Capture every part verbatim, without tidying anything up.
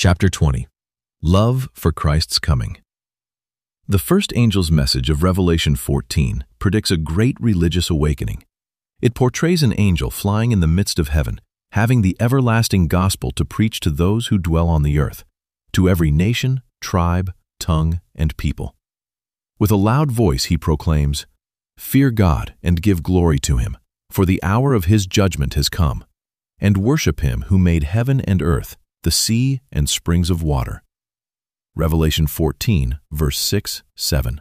Chapter twenty. Love for Christ's Coming. The first angel's message of Revelation fourteen predicts a great religious awakening. It portrays an angel flying in the midst of heaven, having the everlasting gospel to preach to those who dwell on the earth, to every nation, tribe, tongue, and people. With a loud voice he proclaims, "Fear God and give glory to him, for the hour of his judgment has come, and worship him who made heaven and earth, the sea and springs of water." Revelation fourteen, verse six, seven.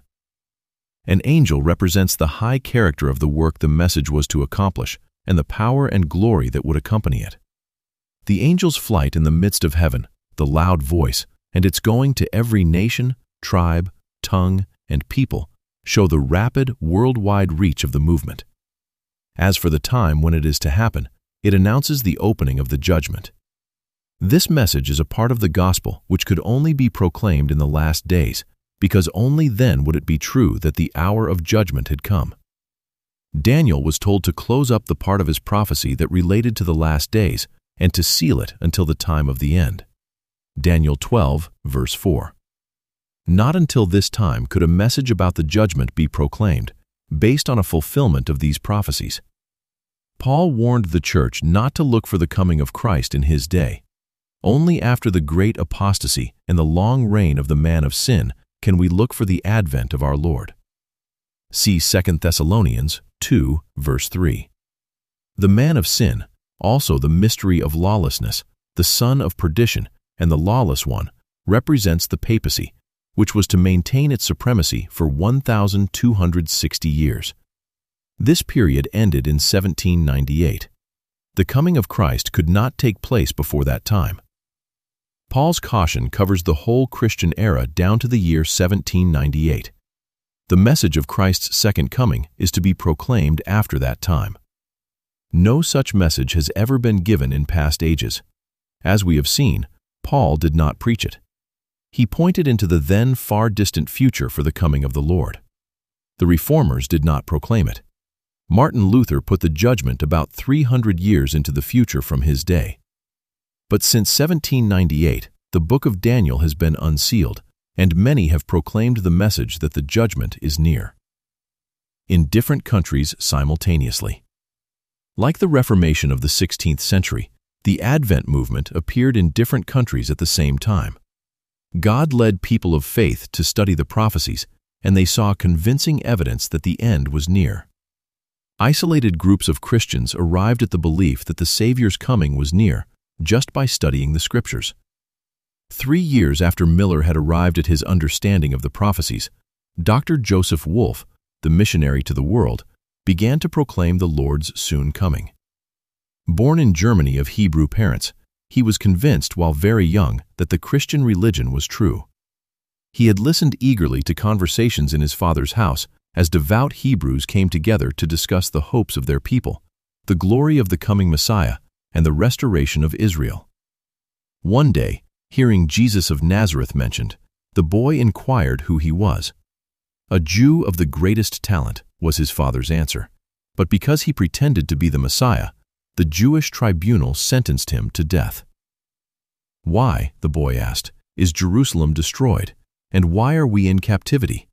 An angel represents the high character of the work the message was to accomplish and the power and glory that would accompany it. The angel's flight in the midst of heaven, the loud voice, and its going to every nation, tribe, tongue, and people show the rapid, worldwide reach of the movement. As for the time when it is to happen, it announces the opening of the judgment. This message is a part of the gospel which could only be proclaimed in the last days, because only then would it be true that the hour of judgment had come. Daniel was told to close up the part of his prophecy that related to the last days and to seal it until the time of the end. Daniel twelve, verse four. Not until this time could a message about the judgment be proclaimed, based on a fulfillment of these prophecies. Paul warned the church not to look for the coming of Christ in his day. Only after the great apostasy and the long reign of the man of sin can we look for the advent of our Lord. See Second Thessalonians two, verse three. The man of sin, also the mystery of lawlessness, the son of perdition, and the lawless one, represents the papacy, which was to maintain its supremacy for one thousand two hundred sixty years. This period ended in seventeen ninety-eight. The coming of Christ could not take place before that time. Paul's caution covers the whole Christian era down to the year seventeen ninety-eight. The message of Christ's second coming is to be proclaimed after that time. No such message has ever been given in past ages. As we have seen, Paul did not preach it. He pointed into the then far distant future for the coming of the Lord. The Reformers did not proclaim it. Martin Luther put the judgment about three hundred years into the future from his day. But since seventeen ninety-eight, the book of Daniel has been unsealed, and many have proclaimed the message that the judgment is near. In different countries simultaneously. Like the Reformation of the sixteenth century, the Advent movement appeared in different countries at the same time. God led people of faith to study the prophecies, and they saw convincing evidence that the end was near. Isolated groups of Christians arrived at the belief that the Savior's coming was near just by studying the Scriptures. Three years after Miller had arrived at his understanding of the prophecies, Doctor Joseph Wolf, the missionary to the world, began to proclaim the Lord's soon coming. Born in Germany of Hebrew parents, he was convinced while very young that the Christian religion was true. He had listened eagerly to conversations in his father's house as devout Hebrews came together to discuss the hopes of their people, the glory of the coming Messiah, and the restoration of Israel. One day, hearing Jesus of Nazareth mentioned, the boy inquired who he was. "A Jew of the greatest talent," was his father's answer, but because he pretended to be the Messiah, the Jewish tribunal sentenced him to death. "Why," the boy asked, "is Jerusalem destroyed, and why are we in captivity?"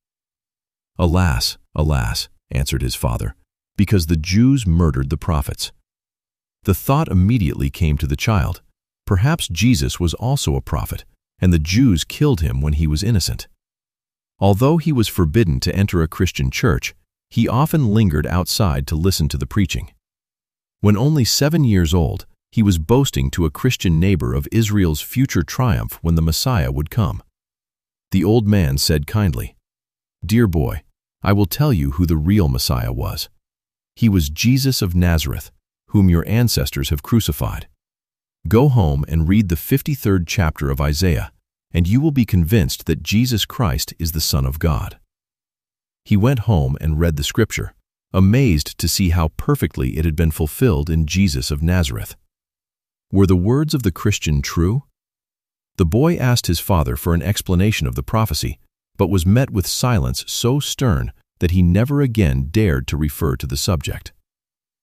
"Alas, alas," answered his father, "because the Jews murdered the prophets." The thought immediately came to the child, perhaps Jesus was also a prophet, and the Jews killed him when he was innocent. Although he was forbidden to enter a Christian church, he often lingered outside to listen to the preaching. When only seven years old, he was boasting to a Christian neighbor of Israel's future triumph when the Messiah would come. The old man said kindly, "Dear boy, I will tell you who the real Messiah was. He was Jesus of Nazareth, whom your ancestors have crucified. Go home and read the fifty-third chapter of Isaiah, and you will be convinced that Jesus Christ is the Son of God." He went home and read the scripture, amazed to see how perfectly it had been fulfilled in Jesus of Nazareth. Were the words of the Christian true? The boy asked his father for an explanation of the prophecy, but was met with silence so stern that he never again dared to refer to the subject.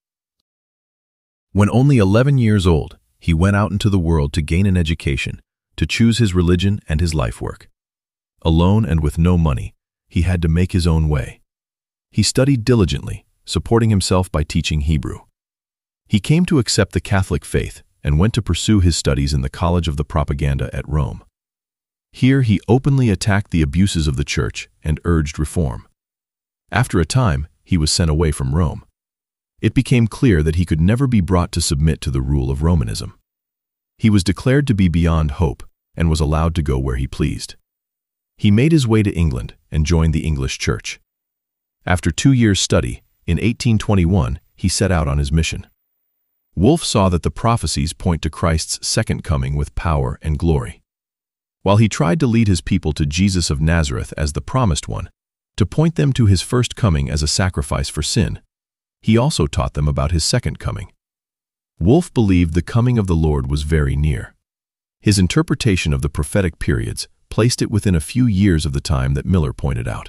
When only eleven years old, he went out into the world to gain an education, to choose his religion and his life work. Alone and with no money, he had to make his own way. He studied diligently, supporting himself by teaching Hebrew. He came to accept the Catholic faith and went to pursue his studies in the College of the Propaganda at Rome. Here he openly attacked the abuses of the church and urged reform. After a time, he was sent away from Rome. It became clear that he could never be brought to submit to the rule of Romanism. He was declared to be beyond hope and was allowed to go where he pleased. He made his way to England and joined the English Church. After two years' study, in eighteen twenty-one, he set out on his mission. Wolff saw that the prophecies point to Christ's second coming with power and glory. While he tried to lead his people to Jesus of Nazareth as the promised one, to point them to his first coming as a sacrifice for sin, he also taught them about his second coming. Wolff believed the coming of the Lord was very near. His interpretation of the prophetic periods placed it within a few years of the time that Miller pointed out.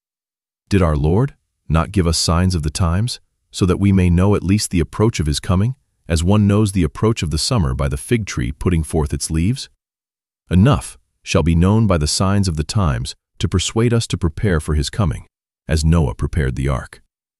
Did our Lord not give us signs of the times, so that we may know at least the approach of his coming, as one knows the approach of the summer by the fig tree putting forth its leaves? Enough shall be known by the signs of the times to persuade us to prepare for his coming, as Noah prepared the ark.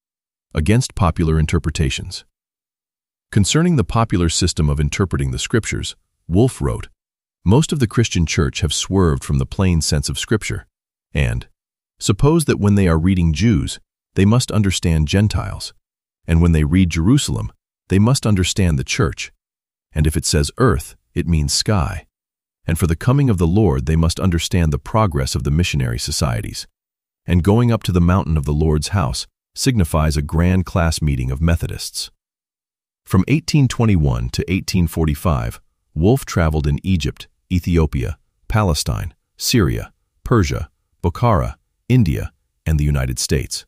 Against popular interpretations. Concerning the popular system of interpreting the Scriptures, Wolff wrote, "Most of the Christian church have swerved from the plain sense of Scripture, and suppose that when they are reading Jews, they must understand Gentiles, and when they read Jerusalem, they must understand the church, and if it says earth, it means sky, and for the coming of the Lord they must understand the progress of the missionary societies, and going up to the mountain of the Lord's house signifies a grand class meeting of Methodists." From eighteen twenty-one to eighteen forty-five, Wolff traveled in Egypt, Ethiopia, Palestine, Syria, Persia, Bukhara, India, and the United States.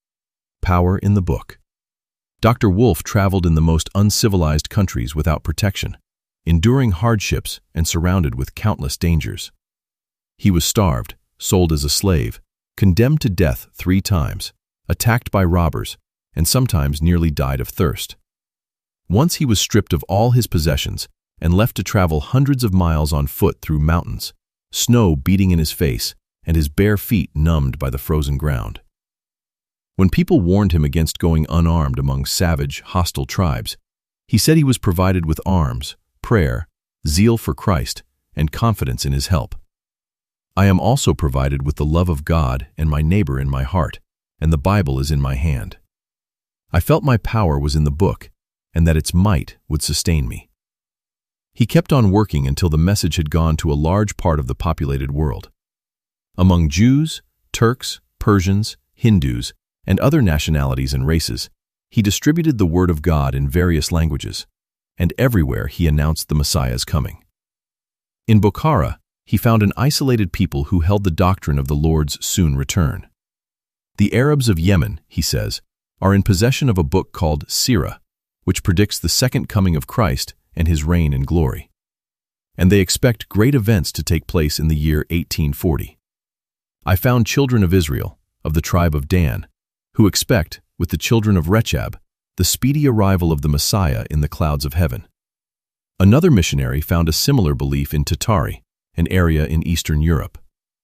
Power in the book. Doctor Wolff traveled in the most uncivilized countries without protection, enduring hardships and surrounded with countless dangers. He was starved, sold as a slave, condemned to death three times, attacked by robbers, and sometimes nearly died of thirst. Once he was stripped of all his possessions and left to travel hundreds of miles on foot through mountains, snow beating in his face and his bare feet numbed by the frozen ground. When people warned him against going unarmed among savage, hostile tribes, he said he was provided with arms, prayer, zeal for Christ, and confidence in his help. "I am also provided with the love of God and my neighbor in my heart, and the Bible is in my hand. I felt my power was in the book, and that its might would sustain me." He kept on working until the message had gone to a large part of the populated world. Among Jews, Turks, Persians, Hindus, and other nationalities and races, he distributed the word of God in various languages, and everywhere he announced the Messiah's coming. In Bukhara, he found an isolated people who held the doctrine of the Lord's soon return. The Arabs of Yemen, he says, are in possession of a book called Sirah, which predicts the second coming of Christ and his reign in glory. And they expect great events to take place in the year eighteen forty. I found children of Israel, of the tribe of Dan, who expect, with the children of Rechab, the speedy arrival of the Messiah in the clouds of heaven. Another missionary found a similar belief in Tatari, an area in Eastern Europe.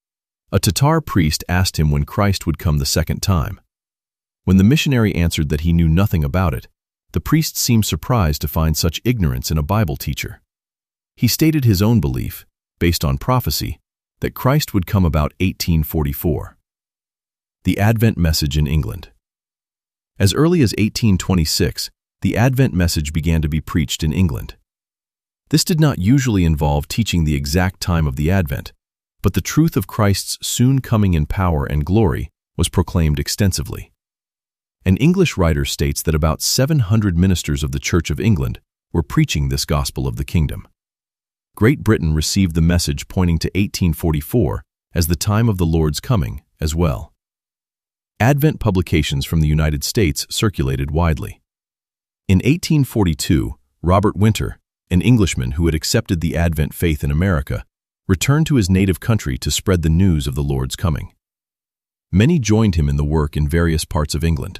A Tatar priest asked him when Christ would come the second time. When the missionary answered that he knew nothing about it, the priest seemed surprised to find such ignorance in a Bible teacher. He stated his own belief, based on prophecy, that Christ would come about eighteen forty-four. The Advent Message in England. As early as eighteen twenty-six, the Advent message began to be preached in England. This did not usually involve teaching the exact time of the Advent, but the truth of Christ's soon coming in power and glory was proclaimed extensively. An English writer states that about seven hundred ministers of the Church of England were preaching this gospel of the kingdom. Great Britain received the message pointing to eighteen forty-four as the time of the Lord's coming as well. Advent publications from the United States circulated widely. In eighteen forty-two, Robert Winter, an Englishman who had accepted the Advent faith in America, returned to his native country to spread the news of the Lord's coming. Many joined him in the work in various parts of England.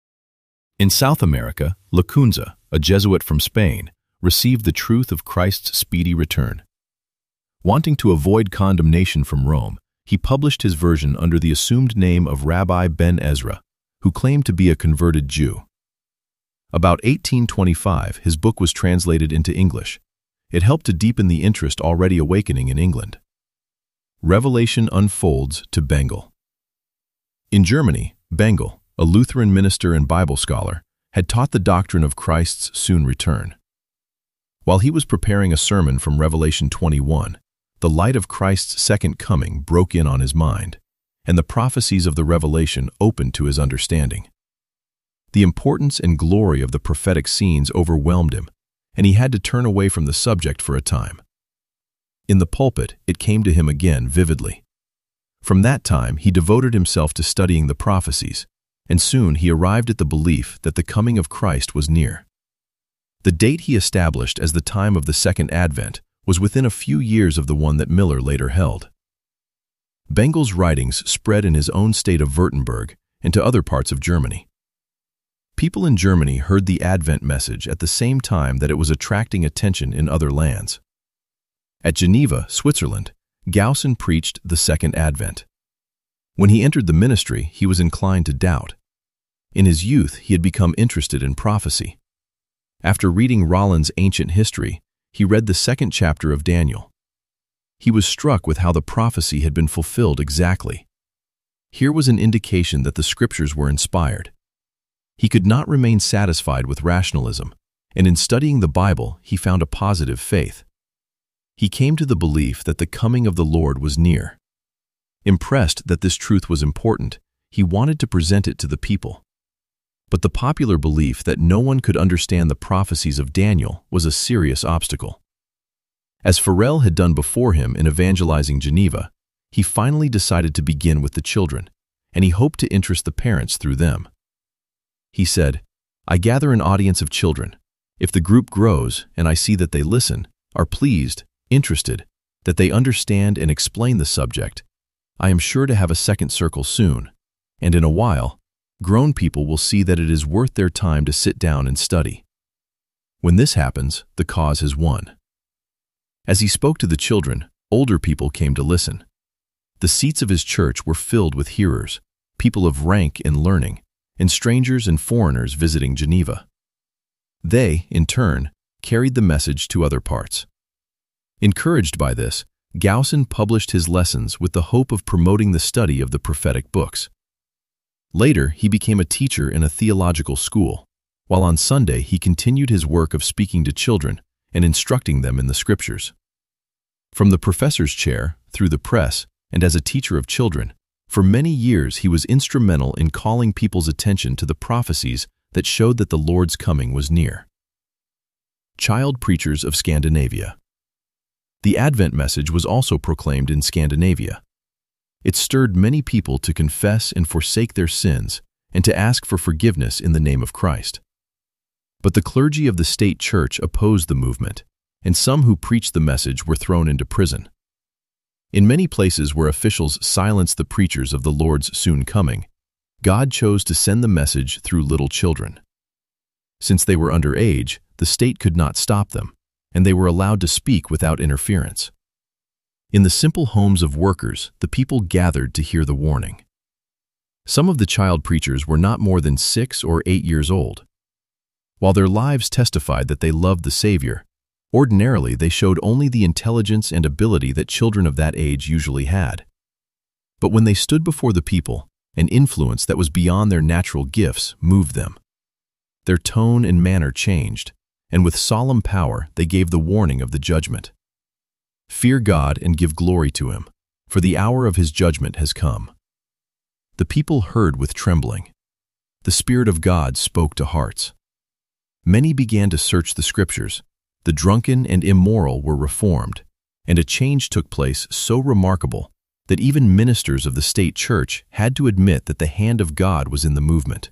In South America, Lacunza, a Jesuit from Spain, received the truth of Christ's speedy return. Wanting to avoid condemnation from Rome, he published his version under the assumed name of Rabbi Ben Ezra, who claimed to be a converted Jew. About eighteen twenty-five, his book was translated into English. It helped to deepen the interest already awakening in England. Revelation unfolds to Bengel. In Germany, Bengel, a Lutheran minister and Bible scholar, had taught the doctrine of Christ's soon return. While he was preparing a sermon from Revelation twenty-one, the light of Christ's second coming broke in on his mind, and the prophecies of the Revelation opened to his understanding. The importance and glory of the prophetic scenes overwhelmed him, and he had to turn away from the subject for a time. In the pulpit, it came to him again vividly. From that time, he devoted himself to studying the prophecies, and soon he arrived at the belief that the coming of Christ was near. The date he established as the time of the Second Advent was within a few years of the one that Miller later held. Bengel's writings spread in his own state of Württemberg and to other parts of Germany. People in Germany heard the Advent message at the same time that it was attracting attention in other lands. At Geneva, Switzerland, Gaussen preached the Second Advent. When he entered the ministry, he was inclined to doubt. In his youth, he had become interested in prophecy. After reading Rollin's Ancient History, he read the second chapter of Daniel. He was struck with how the prophecy had been fulfilled exactly. Here was an indication that the scriptures were inspired. He could not remain satisfied with rationalism, and in studying the Bible, he found a positive faith. He came to the belief that the coming of the Lord was near. Impressed that this truth was important, he wanted to present it to the people. But the popular belief that no one could understand the prophecies of Daniel was a serious obstacle. As Farel had done before him in evangelizing Geneva, he finally decided to begin with the children, and he hoped to interest the parents through them. He said, "I gather an audience of children. If the group grows and I see that they listen, are pleased, interested, that they understand and explain the subject, I am sure to have a second circle soon, and in a while, grown people will see that it is worth their time to sit down and study. When this happens, the cause has won." As he spoke to the children, older people came to listen. The seats of his church were filled with hearers, people of rank and learning, and strangers and foreigners visiting Geneva. They, in turn, carried the message to other parts. Encouraged by this, Gaussen published his lessons with the hope of promoting the study of the prophetic books. Later, he became a teacher in a theological school, while on Sunday he continued his work of speaking to children and instructing them in the scriptures. From the professor's chair, through the press, and as a teacher of children, for many years he was instrumental in calling people's attention to the prophecies that showed that the Lord's coming was near. Child preachers of Scandinavia. The Advent message was also proclaimed in Scandinavia. It stirred many people to confess and forsake their sins and to ask for forgiveness in the name of Christ. But the clergy of the state church opposed the movement, and some who preached the message were thrown into prison. In many places where officials silenced the preachers of the Lord's soon coming, God chose to send the message through little children. Since they were under age, the state could not stop them, and they were allowed to speak without interference. In the simple homes of workers, the people gathered to hear the warning. Some of the child preachers were not more than six or eight years old. While their lives testified that they loved the Savior, ordinarily they showed only the intelligence and ability that children of that age usually had. But when they stood before the people, an influence that was beyond their natural gifts moved them. Their tone and manner changed, and with solemn power they gave the warning of the judgment. "Fear God and give glory to Him, for the hour of His judgment has come." The people heard with trembling. The Spirit of God spoke to hearts. Many began to search the Scriptures. The drunken and immoral were reformed, and a change took place so remarkable that even ministers of the state church had to admit that the hand of God was in the movement.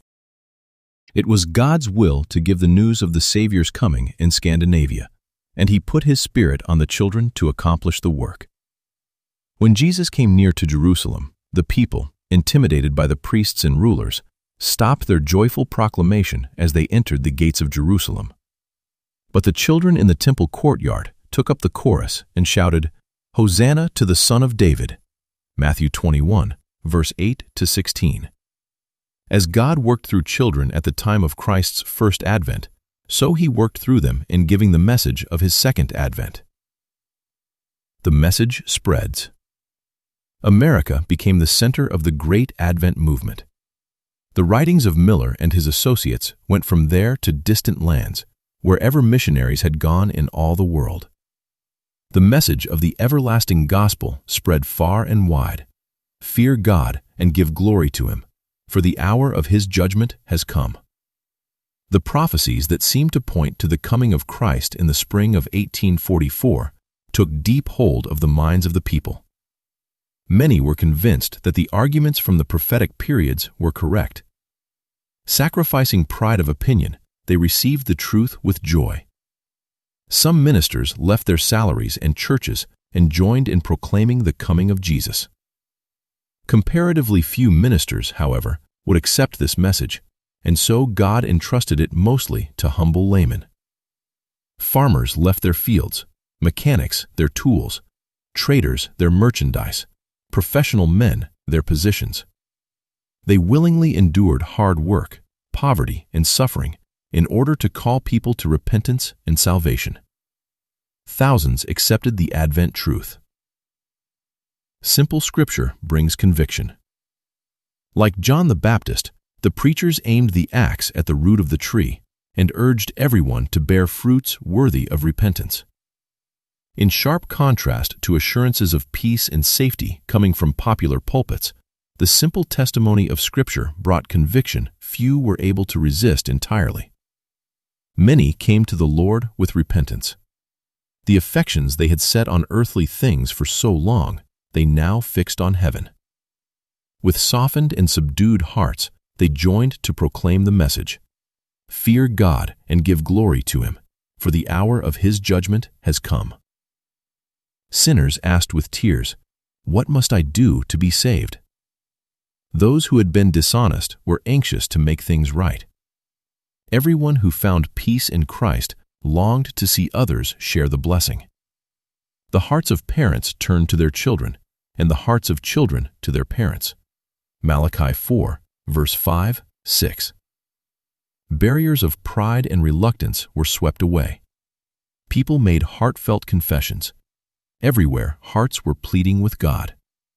It was God's will to give the news of the Savior's coming in Scandinavia, and He put His Spirit on the children to accomplish the work. When Jesus came near to Jerusalem, the people, intimidated by the priests and rulers, stopped their joyful proclamation as they entered the gates of Jerusalem. But the children in the temple courtyard took up the chorus and shouted, Hosanna to the Son of David. Matthew twenty-one, verse eight to sixteen. As God worked through children at the time of Christ's first advent, so he worked through them in giving the message of his second advent. The message spreads. America became the center of the Great Advent movement. The writings of Miller and his associates went from there to distant lands, wherever missionaries had gone in all the world. The message of the everlasting gospel spread far and wide. Fear God and give glory to him, for the hour of his judgment has come. The prophecies that seemed to point to the coming of Christ in the spring of eighteen forty-four took deep hold of the minds of the people. Many were convinced that the arguments from the prophetic periods were correct. Sacrificing pride of opinion, they received the truth with joy. Some ministers left their salaries and churches and joined in proclaiming the coming of Jesus. Comparatively few ministers, however, would accept this message, and so God entrusted it mostly to humble laymen. Farmers left their fields, mechanics their tools, traders their merchandise, professional men their positions. They willingly endured hard work, poverty, and suffering in order to call people to repentance and salvation. Thousands accepted the Advent truth. Simple scripture brings conviction. Like John the Baptist, the preachers aimed the axe at the root of the tree and urged everyone to bear fruits worthy of repentance. In sharp contrast to assurances of peace and safety coming from popular pulpits, the simple testimony of Scripture brought conviction few were able to resist entirely. Many came to the Lord with repentance. The affections they had set on earthly things for so long, they now fixed on heaven. With softened and subdued hearts, they joined to proclaim the message. Fear God and give glory to him, for the hour of his judgment has come. Sinners asked with tears, "What must I do to be saved?" Those who had been dishonest were anxious to make things right. Everyone who found peace in Christ longed to see others share the blessing. The hearts of parents turned to their children, and the hearts of children to their parents. Malachi four, verse five, six. Barriers of pride and reluctance were swept away. People made heartfelt confessions. Everywhere, hearts were pleading with God.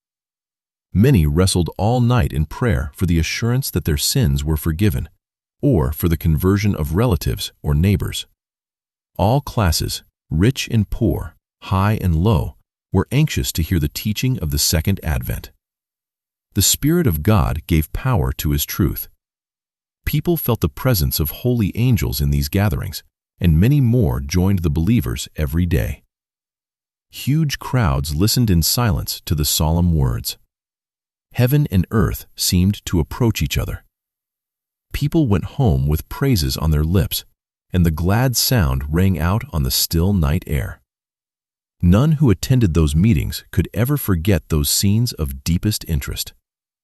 Many wrestled all night in prayer for the assurance that their sins were forgiven, or for the conversion of relatives or neighbors. All classes, rich and poor, high and low, were anxious to hear the teaching of the second advent. The Spirit of God gave power to his truth. People felt the presence of holy angels in these gatherings, and many more joined the believers every day. Huge crowds listened in silence to the solemn words. Heaven and earth seemed to approach each other. People went home with praises on their lips, and the glad sound rang out on the still night air. None who attended those meetings could ever forget those scenes of deepest interest.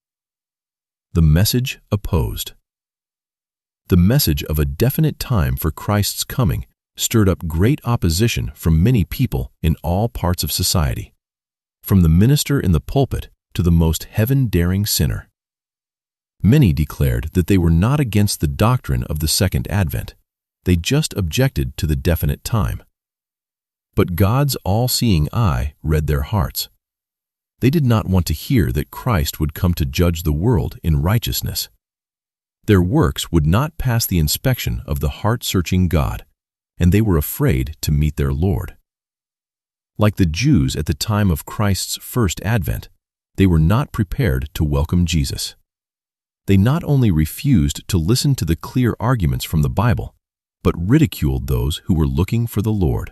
The message opposed. The message of a definite time for Christ's coming stirred up great opposition from many people in all parts of society, from the minister in the pulpit to the most heaven-daring sinner. Many declared that they were not against the doctrine of the second advent. They just objected to the definite time. But God's all-seeing eye read their hearts. They did not want to hear that Christ would come to judge the world in righteousness. Their works would not pass the inspection of the heart-searching God, and they were afraid to meet their Lord. Like the Jews at the time of Christ's first advent, they were not prepared to welcome Jesus. They not only refused to listen to the clear arguments from the Bible, but ridiculed those who were looking for the Lord.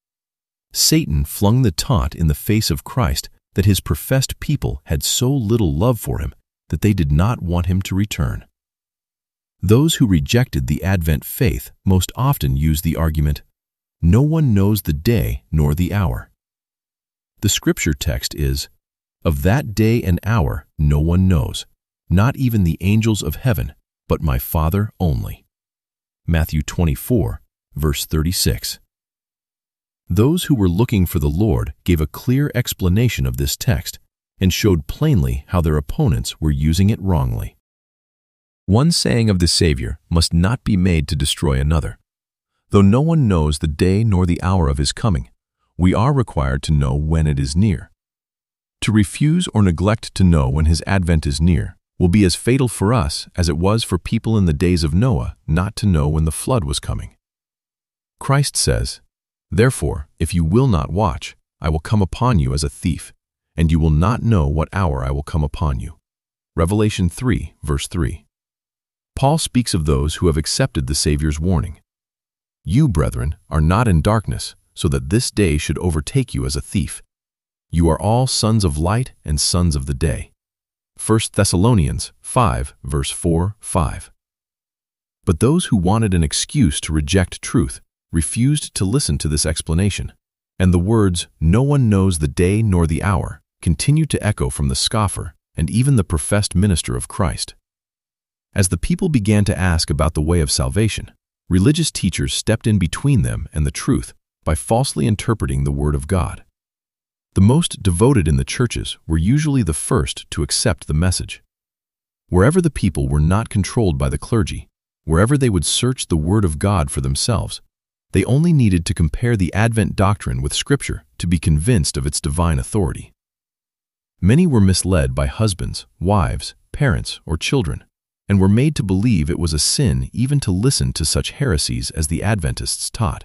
Satan flung the taunt in the face of Christ that his professed people had so little love for him that they did not want him to return. Those who rejected the Advent faith most often used the argument, "No one knows the day nor the hour." The scripture text is, "Of that day and hour no one knows, not even the angels of heaven, but my Father only." Matthew twenty-four, verse thirty-six. Those who were looking for the Lord gave a clear explanation of this text and showed plainly how their opponents were using it wrongly. One saying of the Savior must not be made to destroy another. Though no one knows the day nor the hour of his coming, we are required to know when it is near. To refuse or neglect to know when his advent is near will be as fatal for us as it was for people in the days of Noah not to know when the flood was coming. Christ says, "Therefore, if you will not watch, I will come upon you as a thief, and you will not know what hour I will come upon you." Revelation three, verse three. Paul speaks of those who have accepted the Savior's warning. "You, brethren, are not in darkness, so that this day should overtake you as a thief. You are all sons of light and sons of the day." First Thessalonians five, verse four, five. But those who wanted an excuse to reject truth refused to listen to this explanation, and the words, "No one knows the day nor the hour," continued to echo from the scoffer and even the professed minister of Christ. As the people began to ask about the way of salvation, religious teachers stepped in between them and the truth by falsely interpreting the Word of God. The most devoted in the churches were usually the first to accept the message. Wherever the people were not controlled by the clergy, wherever they would search the Word of God for themselves, they only needed to compare the Advent doctrine with Scripture to be convinced of its divine authority. Many were misled by husbands, wives, parents, or children, and were made to believe it was a sin even to listen to such heresies as the Adventists taught.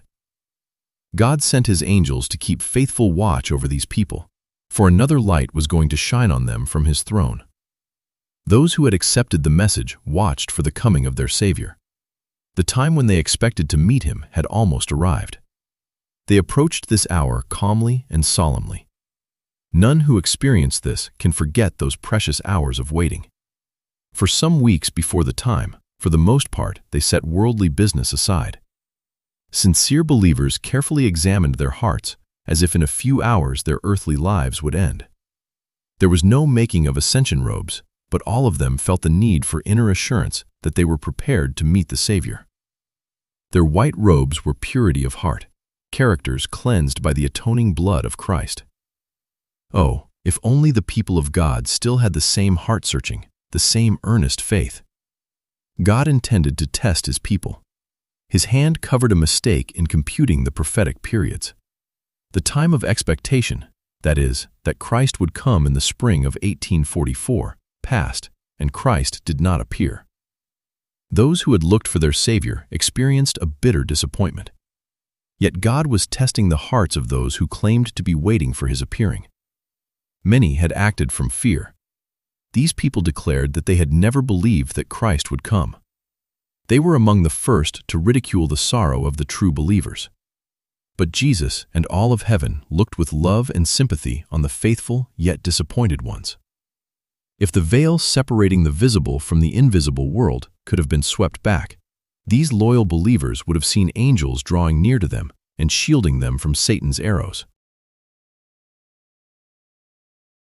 God sent his angels to keep faithful watch over these people, for another light was going to shine on them from his throne. Those who had accepted the message watched for the coming of their Savior. The time when they expected to meet him had almost arrived. They approached this hour calmly and solemnly. None who experience this can forget those precious hours of waiting. For some weeks before the time, for the most part, they set worldly business aside. Sincere believers carefully examined their hearts, as if in a few hours their earthly lives would end. There was no making of ascension robes, but all of them felt the need for inner assurance that they were prepared to meet the Savior. Their white robes were purity of heart, characters cleansed by the atoning blood of Christ. Oh, if only the people of God still had the same heart-searching, the same earnest faith. God intended to test his people. His hand covered a mistake in computing the prophetic periods. The time of expectation, that is, that Christ would come in the spring of eighteen forty-four, passed, and Christ did not appear. Those who had looked for their Savior experienced a bitter disappointment. Yet God was testing the hearts of those who claimed to be waiting for his appearing. Many had acted from fear. These people declared that they had never believed that Christ would come. They were among the first to ridicule the sorrow of the true believers. But Jesus and all of heaven looked with love and sympathy on the faithful yet disappointed ones. If the veil separating the visible from the invisible world could have been swept back, these loyal believers would have seen angels drawing near to them and shielding them from Satan's arrows.